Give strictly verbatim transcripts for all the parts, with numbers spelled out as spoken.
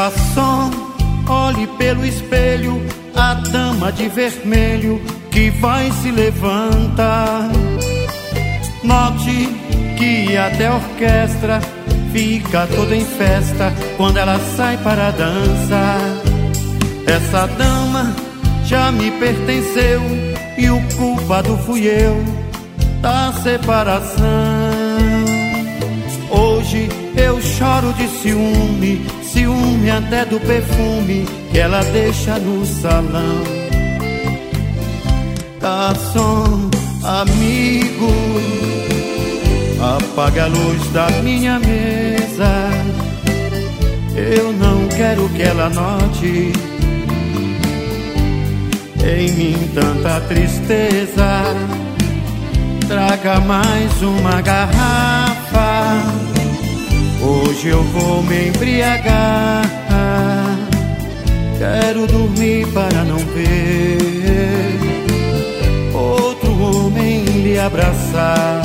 Garçom, olhe pelo espelho a dama de vermelho que vai se levantar. Note que até a orquestra fica toda em festa quando ela sai para dançar. Essa dama já me pertenceu e o culpado fui eu da separação. Hoje eu choro de ciúme, ciúme até do perfume que ela deixa no salão. Garçom, amigo, apaga a luz da minha mesa. Eu não quero que ela note em mim tanta tristeza. Traga mais uma garrafa, hoje eu vou me embriagar. Quero dormir para não ver outro homem lhe abraçar.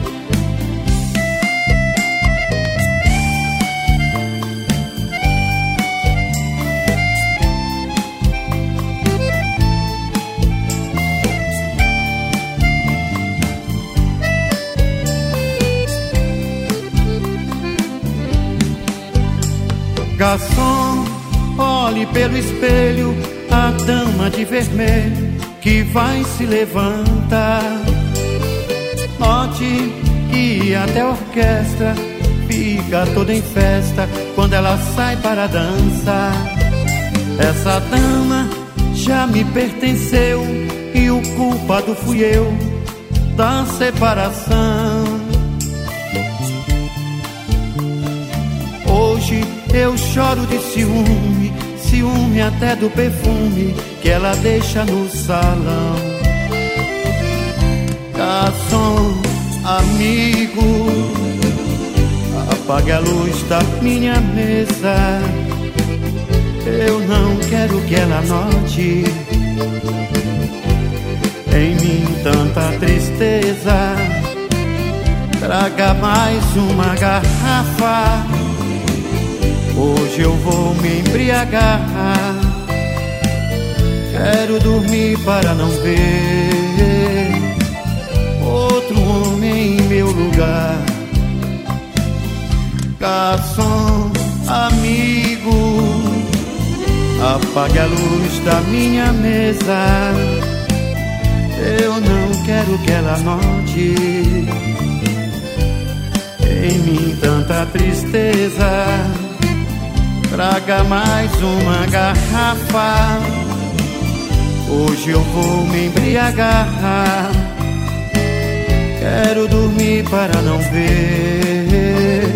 Garçom, olhe pelo espelho a dama de vermelho que vai se levantar. Note que até a orquestra fica toda em festa quando ela sai para dançar. Essa dama já me pertenceu e o culpado fui eu da separação. Hoje eu choro de ciúme, ciúme até do perfume que ela deixa no salão. Garçom, amigo, apague a luz da minha mesa. Eu não quero que ela note em mim tanta tristeza. Traga mais uma garrafa, hoje eu vou me embriagar. Quero dormir para não ver outro homem em meu lugar. Garçom, amigo, apague a luz da minha mesa. Eu não quero que ela note em mim tanta tristeza. Traga mais uma garrafa, hoje eu vou me embriagar. Quero dormir para não ver